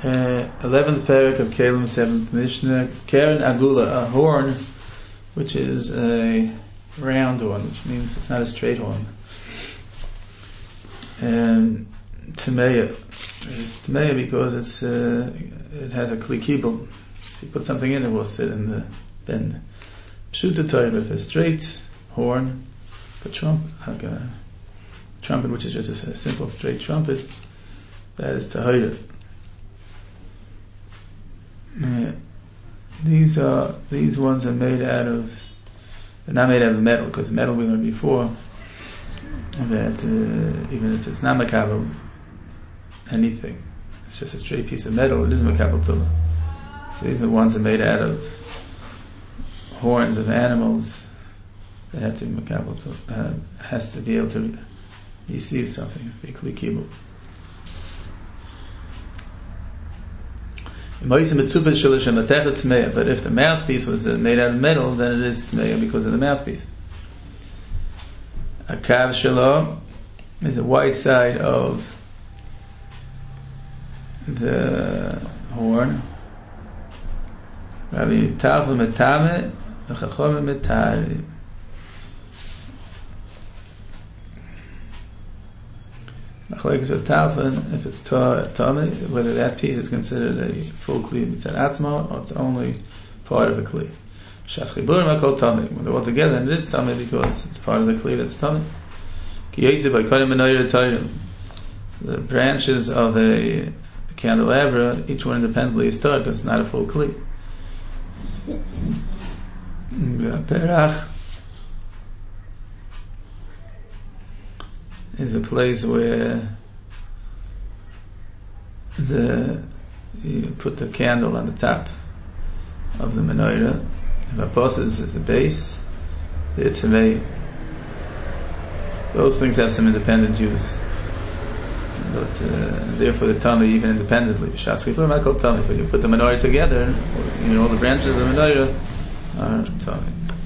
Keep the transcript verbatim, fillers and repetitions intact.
Uh, eleventh parak of Kalim, seventh Mishnah. Karen Agula, a horn, which is a round one, which means it's not a straight one. And Tameya, it's Tameya because it's uh, it has a kli kibul. If you put something in, it will sit in the bend. Pshuta Torah, if a straight horn, a trumpet, like a trumpet, which is just a, a simple straight trumpet, that is tahira. Yeah. These are these ones are made out of. They're not made out of metal, because metal we learned before that uh, even if it's not makabel anything, it's just a straight piece of metal. It is makabel tula. So these are the ones that are made out of horns of animals. They have to be makabel tula. Uh, has to be able to receive something. Kli kibul. But if the mouthpiece was made out of metal, then it is tmeya because of the mouthpiece. A kav shelo is the white side of the horn. Rabbi Tafel metame, v'chachom metari. If it's tummy, whether that piece is considered a full kli mitzad atzma or it's only part of a kli. Shas chiburim akol tummy. When they're all together, and it is tummy because it's part of the kli that's tummy. Ki yosef ha'kodim menayir tayrim. The branches of a candelabra, each one independently is tar because it's not a full kli. Perach is a place where the you put the candle on the top of the menorah. If apostles is the base, the itzvei. Those things have some independent use, but uh, therefore the tummy even independently. Shaskipur Michael tummy, but you put the menorah together, you know, all the branches of the menorah are tummy.